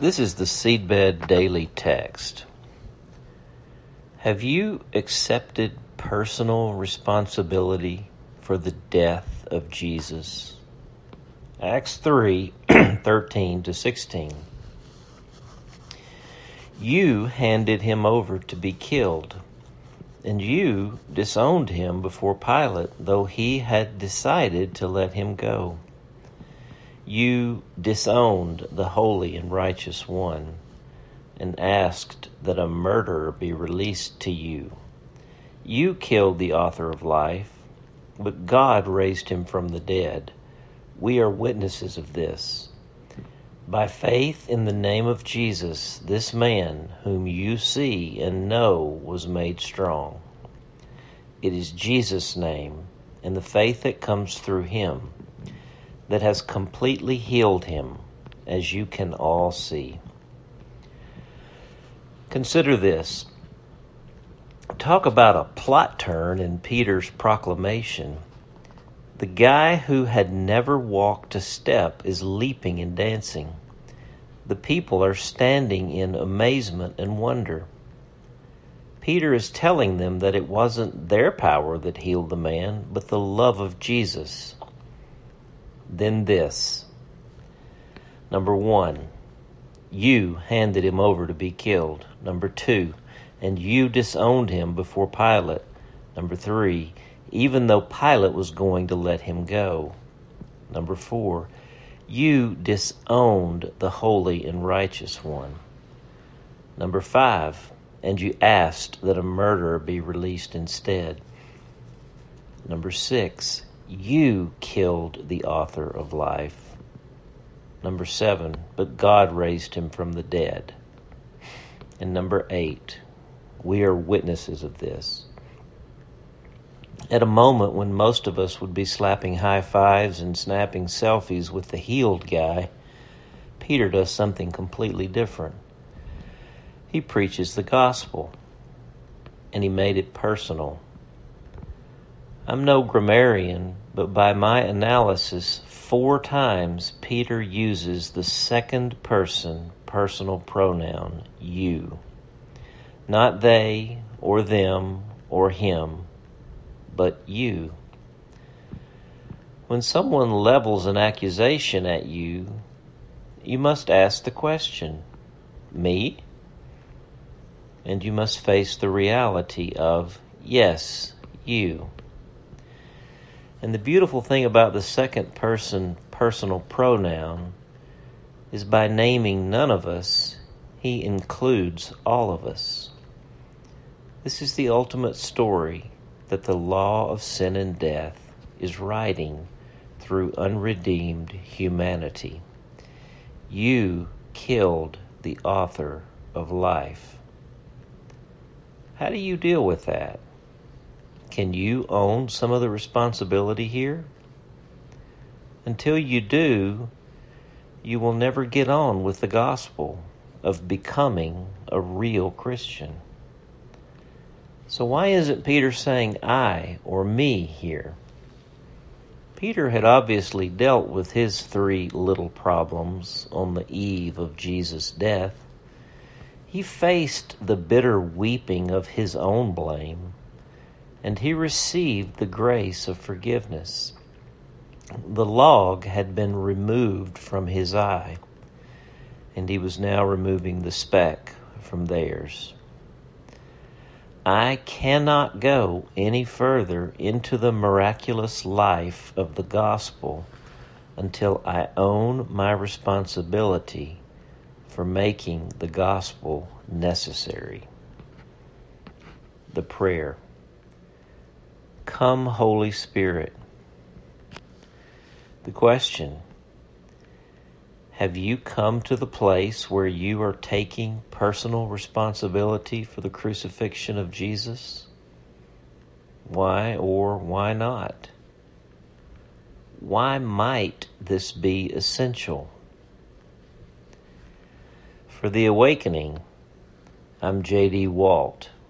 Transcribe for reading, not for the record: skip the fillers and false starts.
This is the Seedbed Daily Text. Have you accepted personal responsibility for the death of Jesus? Acts 3, 13 to 16. You handed him over to be killed, and you disowned him before Pilate, though he had decided to let him go. You disowned the Holy and Righteous One and asked that a murderer be released to you. You killed the author of life, but God raised him from the dead. We are witnesses of this. By faith in the name of Jesus, this man whom you see and know was made strong. It is Jesus' name and the faith that comes through him that has completely healed him, as you can all see. Consider this. Talk about a plot turn in Peter's proclamation. The guy who had never walked a step is leaping and dancing. The people are standing in amazement and wonder. Peter is telling them that it wasn't their power that healed the man, but the love of Jesus. Then this. Number 1, you handed him over to be killed. Number 2, and you disowned him before Pilate. Number 3, even though Pilate was going to let him go. Number 4, you disowned the Holy and Righteous One. Number 5, and you asked that a murderer be released instead. Number 6, you killed the author of life. Number 7, but God raised him from the dead. And number 8, we are witnesses of this. At a moment when most of us would be slapping high fives and snapping selfies with the healed guy, Peter does something completely different. He preaches the gospel, and he made it personal. I'm no grammarian, but by my analysis, 4 times Peter uses the second person personal pronoun, you. Not they or them or him, but you. When someone levels an accusation at you, you must ask the question, me? And you must face the reality of, yes, you. And the beautiful thing about the second person personal pronoun is by naming none of us, he includes all of us. This is the ultimate story that the law of sin and death is writing through unredeemed humanity. You killed the author of life. How do you deal with that? Can you own some of the responsibility here? Until you do, you will never get on with the gospel of becoming a real Christian. So why isn't Peter saying I or me here? Peter had obviously dealt with his 3 little problems on the eve of Jesus' death. He faced the bitter weeping of his own blame, and he received the grace of forgiveness. The log had been removed from his eye, and he was now removing the speck from theirs. I cannot go any further into the miraculous life of the gospel until I own my responsibility for making the gospel necessary. The prayer. Come, Holy Spirit. The question. Have you come to the place where you are taking personal responsibility for the crucifixion of Jesus? Why or why not? Why might this be essential? For The Awakening, I'm J.D. Walt.